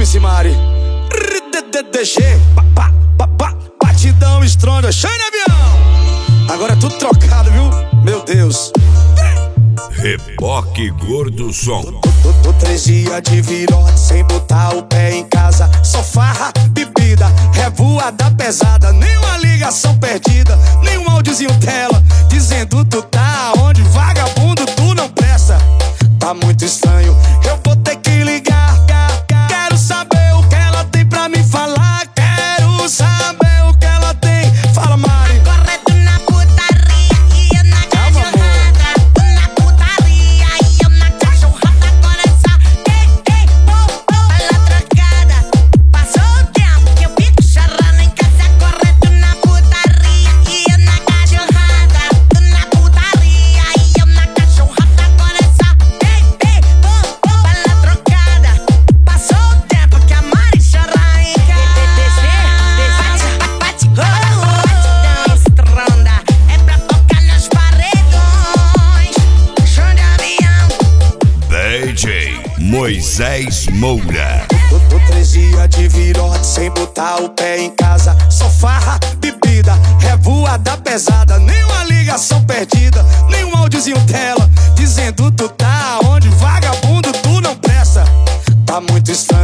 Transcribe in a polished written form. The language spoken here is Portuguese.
MC Mari. DG, batidão estronda, Xande Avião. Agora é tudo trocado, viu? Meu Deus. Reboque Gordo Som. Tô 3 dias de virote sem botar o pé em casa. Só farra, bebida, revoada pesada. Nenhuma ligação perdida, nenhum áudiozinho tela dizendo tu tá onde, vagabundo, tu não presta. Tá muito estranho, eu vou ter que ligar. Quero saber o que ela tem pra me falar. Quero saber o que ela tem. Fala, Mari. Agora tu na putaria e eu na cachorrada. Tu na putaria e eu na cachorrada. Agora é só ela trocada. Passou o tempo que eu fico chorando em casa. Agora tu na putaria e eu na cachorrada. Tu na putaria e eu na cachorrada. Agora é só ela trocada. Passou o tempo que a Mari chora em casa. Batidão estronda, é pra tocar nos paredões. Xande Avião. DJ Moisés Moura. Tô 3 dias de virote sem botar o pé em casa. Só farra, bebida, revoada pesada. Nenhuma ligação perdida, nenhum áudiozinho tela dizendo tu tá onde, vagabundo, tu não presta. Tá muito estranho.